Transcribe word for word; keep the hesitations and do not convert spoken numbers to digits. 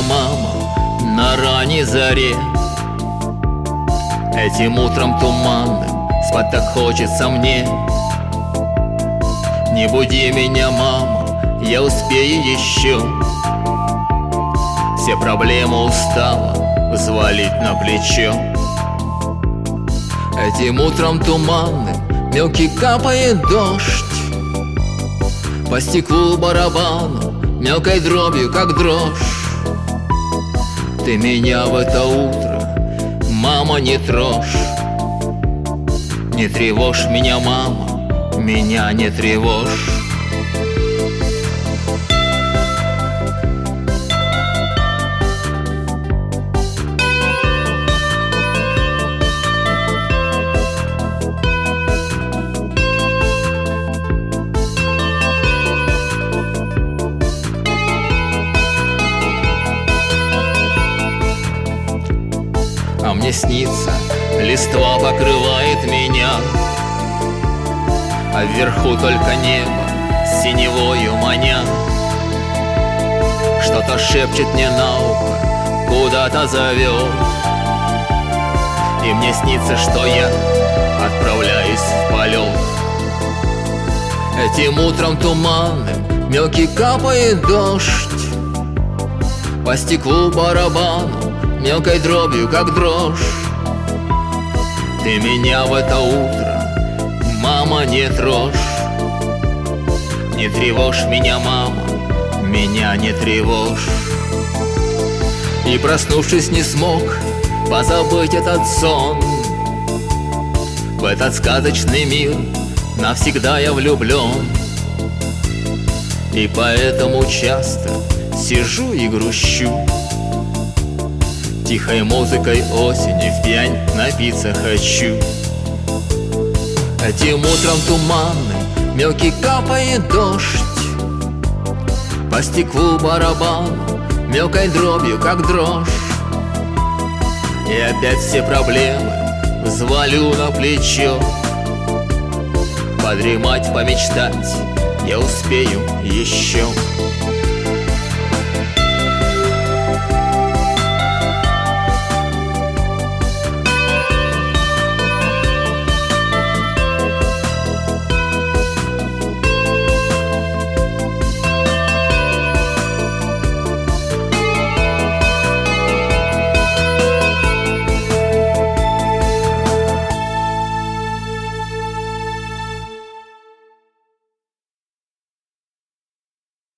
мама, на ранней заре. Этим утром туманным спать так хочется мне. Не буди меня, мама, я успею еще все проблемы устала взвалить на плечо. Этим утром туманным мелкий капает дождь, по стеклу барабану мелкой дробью, как дрожь. Ты меня в это утро, мама, не трожь. Не тревожь меня, мама, меня не тревожь. А мне снится, листва покрывает меня, а вверху только небо синевою маня. Что-то шепчет мне на ухо, куда-то зовет, и мне снится, что я отправляюсь в полет. Этим утром туманным мелкий капает дождь, по стеклу барабану мелкой дробью, как дрожь. Ты меня в это утро, мама, не трожь. Не тревожь меня, мама, меня не тревожь. И проснувшись не смог позабыть этот сон. В этот сказочный мир навсегда я влюблен, и поэтому часто сижу и грущу. Тихой музыкой осени впьянь напиться хочу. Этим утром туманным мелкий капает дождь, по стеклу барабану мелкой дробью, как дрожь. И опять все проблемы взвалю на плечо. Подремать, помечтать я успею еще.